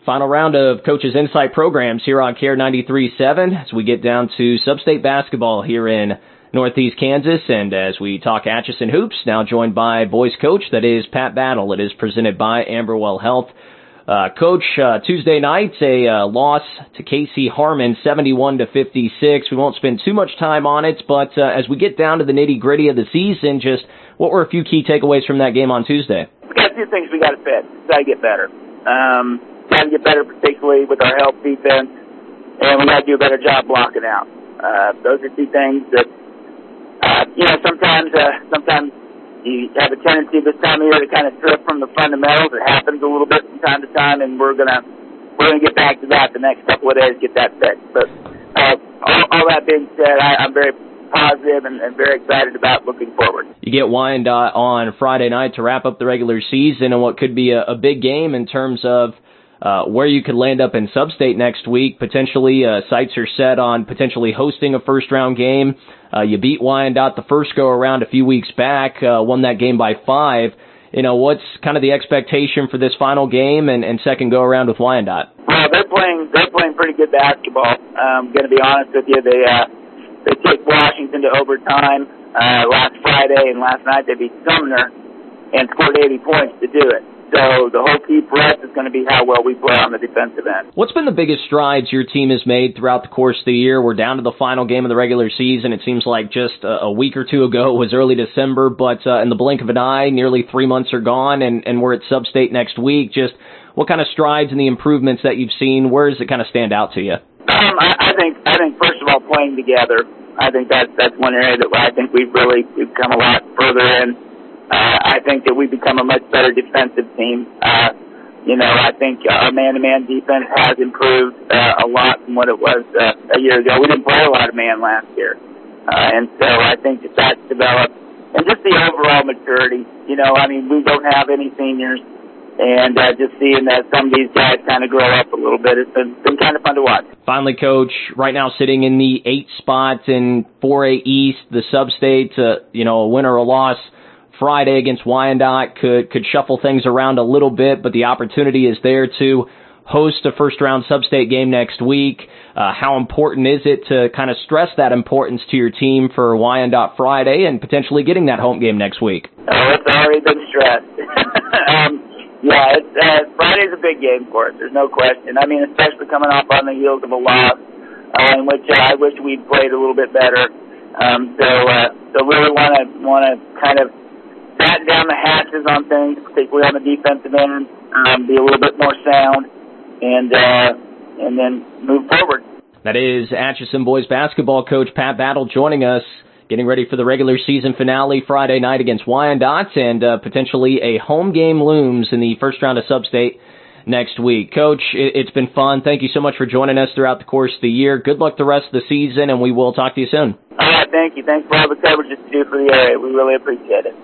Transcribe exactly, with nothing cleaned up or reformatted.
Final round of Coach's Insight programs here on Care ninety-three point seven as we get down to Sub-State basketball here in Northeast Kansas. And as we talk Atchison Hoops, now joined by boys coach, that is Pat Battle. It is presented by Amberwell Health. Uh, Coach, uh, Tuesday night, a uh, loss to K C Harmon, seventy-one to fifty-six. We won't spend too much time on it, but uh, as we get down to the nitty-gritty of the season, just what were a few key takeaways from that game on Tuesday? We got two things we got to fix. We got to get better. Um, got to get better, particularly with our help defense, and we got to do a better job blocking out. Uh, those are two things that, uh, you know, sometimes, uh, sometimes you have a tendency this time of year to kind of strip from the fundamentals. It happens a little bit from time to time, and we're gonna we're gonna get back to that the next couple of days, get that fixed. But uh, all, all that being said, I, I'm very positive and, and very excited about looking forward. You get Wyandotte on Friday night to wrap up the regular season, and what could be a, a big game in terms of uh, where you could land up in Sub-State next week. Potentially, uh, sights are set on potentially hosting a first-round game. Uh, you beat Wyandotte the first go-around a few weeks back, uh, won that game by five. You know, what's kind of the expectation for this final game and, and second go-around with Wyandotte? Well, they're playing they're playing pretty good basketball. I'm going to be honest with you. They uh, they kicked Washington to overtime uh, last Friday, and last night they beat Sumner and scored eighty points to do it. So the whole key for us is going to be how well we play on the defensive end. What's been the biggest strides your team has made throughout the course of the year? We're down to the final game of the regular season. It seems like just a, a week or two ago was early December, but uh, in the blink of an eye, nearly three months are gone, and, and we're at Sub-State next week. Just what kind of strides and the improvements that you've seen, where does it kind of stand out to you? Um, I, I think, I think first of all, playing together. I think that's that's one area that I think we've really we've come a lot further in. Uh, I think that we've become a much better defensive team. Uh, you know, I think our man-to-man defense has improved uh, a lot from what it was uh, a year ago. We didn't play a lot of man last year. Uh, and so I think that that's developed. And just the overall maturity. You know, I mean, we don't have any seniors. And uh, just seeing that some of these guys kind of grow up a little bit, it's been, been kind of fun to watch. Finally, Coach, right now sitting in the eighth spot in four A East, the Sub-State, uh, you know, a win or a loss Friday against Wyandotte could could shuffle things around a little bit, but the opportunity is there to host a first-round Sub-State game next week. Uh, how important is it to kind of stress that importance to your team for Wyandotte Friday and potentially getting that home game next week? Oh, it's already been stressed. um, yeah, it's, uh, Friday's a big game for us. There's no question. I mean, especially coming off on the heels of a loss, uh, in which uh, I wish we'd played a little bit better. Um, so, uh, so really want to want to kind of batten down the hatches on things, particularly on the defensive end, um, be a little bit more sound, and uh, and then move forward. That is Atchison boys basketball coach Pat Battle joining us, getting ready for the regular season finale Friday night against Wyandotte, and uh, potentially a home game looms in the first round of Sub-State next week. Coach, it's been fun. Thank you so much for joining us throughout the course of the year. Good luck the rest of the season, and we will talk to you soon. All right, thank you. Thanks for all the coverage that you do for the area. We really appreciate it.